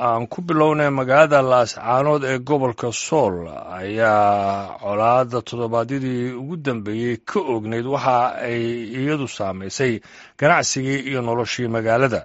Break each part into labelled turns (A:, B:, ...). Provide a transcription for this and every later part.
A: aan ku bilownay magaalada laascaanood ee gobolka sool ayaa colaadda toddobaadyadii ugu dambeeyey ka ogneyd waxa ay iyadu saamaysay ganacsigii iyo noloshii magaalada.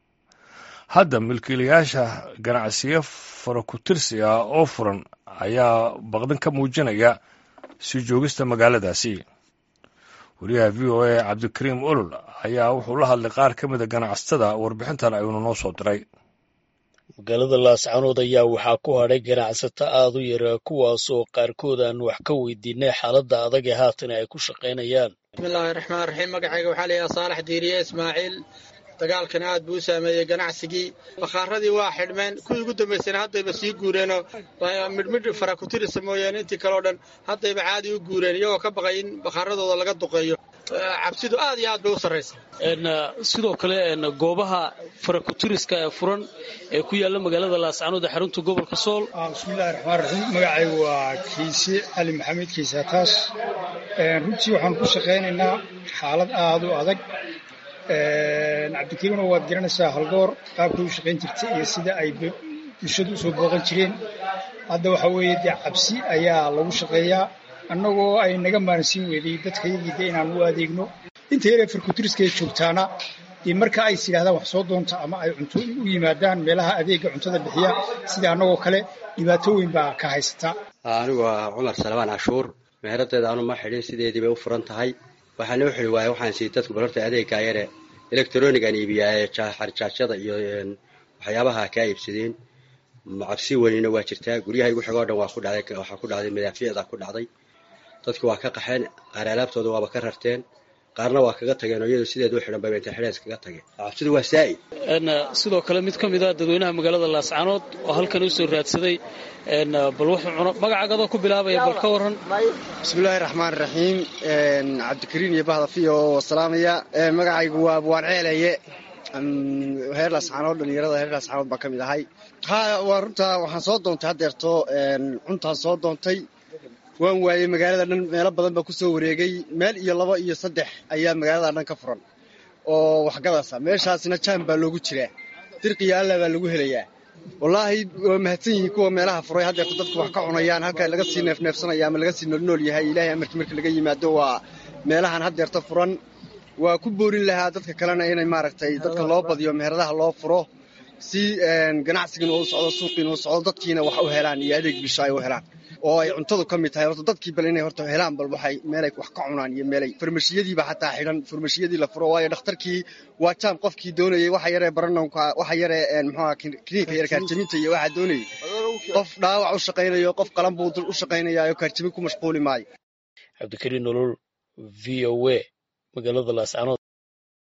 A: hadda milkiilayaasha ganacsiyo faraku-tirsi ah oo furan ayaa baqdin ka muujinaya sii joogista magaaladaasi. wariyaha v o a cabdikariim olol ayaa wuxuu la hadlay qaar ka mida ganacsatada warbixintan ayuuna noo soo diray.
B: magaalada laascaanood ayaa waxaa ku hadhay ganacsato aad u yara kuwaasoo qaarkood aan wax ka weydiinay xaaladda adag ee haatan ay ku shaqaynayaan.
C: bismillaahi raxmaan raxiim. magacayga waxaa la yidhaha saalax diiriye ismaaciil. dagaalkan aad buu u saameeyey ganacsigii, bakhaaradii waa xidhmeen, kuwii ugu dambaysana haddayba sii guureenoo midhmidh faraku-tirisa mooyaane intii kaleo dhan haddayba caadi u guureen iyagoo ka baqay in bakhaaradooda laga duqeeyo. cabsidu aad iyo aad bay u sarraysa.
B: sidoo kale goobaha farakutiriska ee furan ee ku yaalla magaalada laascaanood ee xarunta gobolka sool.
D: bismillahi raxmaan raxiim. magacaygu waa kiise cali maxamed kiise hataas. runtii waxaan ku shaqaynaynaa xaalad aad u adag. cabdikariimna waad garanaysaa halgoor qaabkay u shaqayn jirtay iyo sida ay bulshadu usoo booqan jireen. hadda waxa weeye dee cabsi ayaa lagu shaqeeyaa, annagoo ay naga maaransiin weeday dadkayagii de inaan u adeegno. inta yaree farkutiriska ay joogtaana dee marka ay is yidhahdaan wax soo doonta ama ay cunto u yimaadaan meelaha adeega cuntada bixiya sida annagoo kale dhibaato weyn baa ka haysata.
E: anigu waa cumar salmaan cashuur. meheraddeeda anu ma xidhin, sideedii bay u furan tahay. waxaa loo xili waaya waxaan sii dadku bal horta adeeggaa yare electronigan iibiyaa ee xarjaajada iyo waxyaabaha kaa iibsadeen. cabsi weynina waa jirtaa. guryaha igu xigoo dhan waxaa ku dhacday madaafiicda ku dhacday. dadku waa ka qaxeen, qaar alaabtooda waaba ka rarteen, qaarna waa kaga tageen oo iyadu sideed u xidhan bay intay xidhees kaga tageen. cabsidu waa saa'id.
B: sidoo kale mid ka mid ah dadweynaha magaalada laascaanood oo halkan u soo raadsaday bal wuxuu cuno magacaagadoo ku bilaabaya bal ka waran.
F: bismillaahi raxmaan raxiim. cabdikariin iyo bahda fiyo oo salaamaya. magacaygu waa abwaan ceelaye. heer laascaanood, dhalinyarada heer laascaanood baan ka mid ahay. waa runtaa waxaan soo doontay haddeerto cuntaan soo doontay. waan waayey magaalada dhan, meelo badan baa ku soo wareegay. meel iyo 2 iyo 3 ayaa magaalada dhan ka furan oo waxgadasa. meeshaasna jaan baa loogu jiraa, dirqiya alla baa lagu helayaa. wallaahi waa mahadsan yihiin kuwa meelaha furay. haddeerto dadku wax ka cunayaan, halka laga sii neefneefsanaya ama laga sii noolnool yahay. ilaahay amarkii marka laga yimaado waa meelahan haddeerto furan. waa ku boorin lahaa dadka kalena inay maaragtay dadka loo badiyo, meheradaha loo furo si ganacsigina uu socdo, suuqiina uu socdo, dadkiina wax u helaan iyo adeeg bulsho ay u helaan oo ay cuntadu ka mid tahay. horta dadkii bal inay horta helaan bal waxay meelay wax ka cunaan iyo meelay farmashiyadiiba xataa xidhan. farmashiyadii la furo waayo dhakhtarkii waa jaam. qofkii doonayay waxa yaree baranonka, waxa yaree muxuu kiniinka yar kaarjaminta iyo waxa doonayay qof dhaawac u shaqaynayo, qof qalan buu u shaqaynayaa, kaarjamin ku mashquuli maayo.
B: cabdikariin nolol, v o a, magaalada laascaanood.